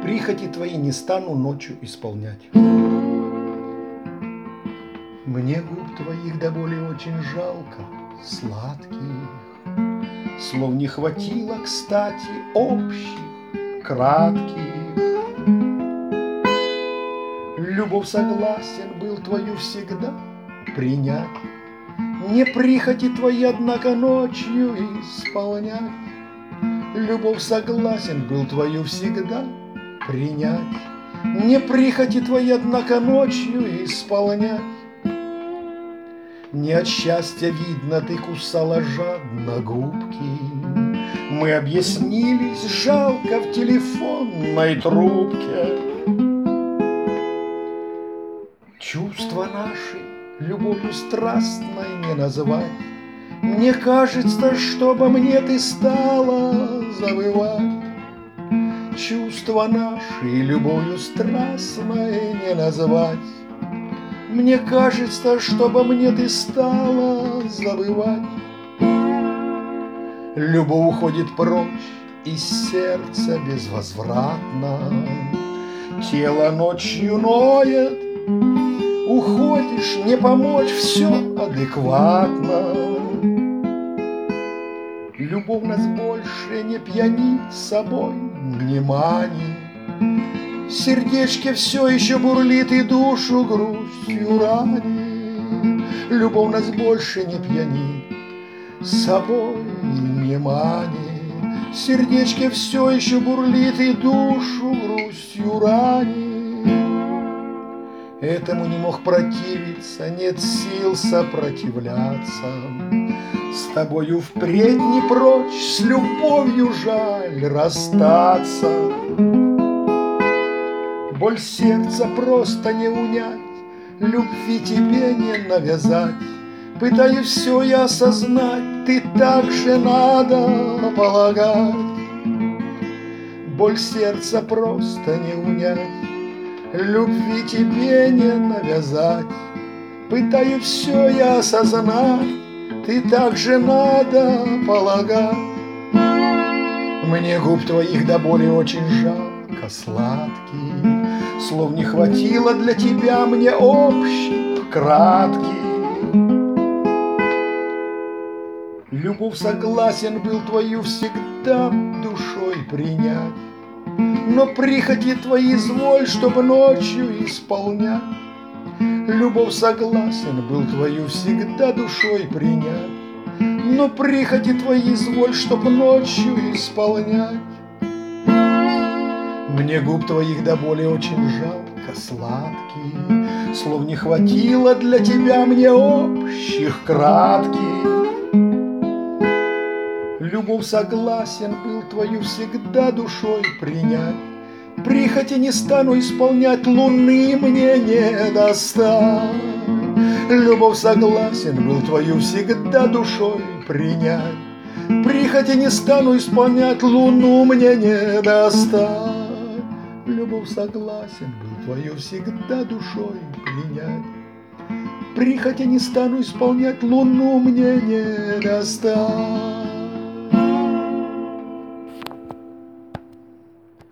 прихоти твои не стану ночью исполнять. Мне губ твоих до боли очень жалко, сладких, слов не хватило, кстати, общих, кратких. Любовь согласен был твою всегда принять, не прихоти твои, однако, ночью исполнять. Любовь согласен был твою всегда принять, не прихоти твои, однако, ночью исполнять. Не от счастья, видно, ты кусала жадно губки. Мы объяснились жалко в телефонной трубке. Чувства наши любовью страстной не назвать. Мне кажется, что обо мне ты стала забывать. Чувства наши любовью страстной не назвать. Мне кажется, что обо мне ты стала забывать. Любовь уходит прочь из сердца безвозвратно. Тело ночью ноет, уходишь, не помочь, все адекватно. Любовь нас больше не пьянит, собой не манит. В сердечке все еще бурлит и душу грустью ранит. Любовь нас больше не пьянит, собой не манит. В сердечке все еще бурлит и душу грустью ранит. Этому не мог противиться, нет сил сопротивляться. С тобою впредь не прочь, с любовью жаль расстаться. Боль сердца просто не унять, любви тебе не навязать. Пытаюсь все я осознать, ты так же надо полагать. Боль сердца просто не унять, любви тебе не навязать. Пытаюсь все я осознать, ты так же надо полагать. Мне губ твоих до боли очень жалко, сладких, слов не хватило для тебя мне общих, кратких. Любовь согласен был твою всегда душой принять, но прихоти твои изволь, чтобы ночью исполнять. Любовь согласен был твою всегда душой принять, но прихоти твои изволь, чтоб ночью исполнять. Мне губ твоих до боли очень жалко, сладких, слов не хватило для тебя мне общих, кратких. Любовь согласен был твою всегда душой принять, прихоти не стану исполнять, луны мне не достать. Любовь согласен был твою всегда душой принять, прихоти не стану исполнять, луну мне не достать. Любовь согласен был твою всегда душой принять, прихоти не стану исполнять, луну мне не достать.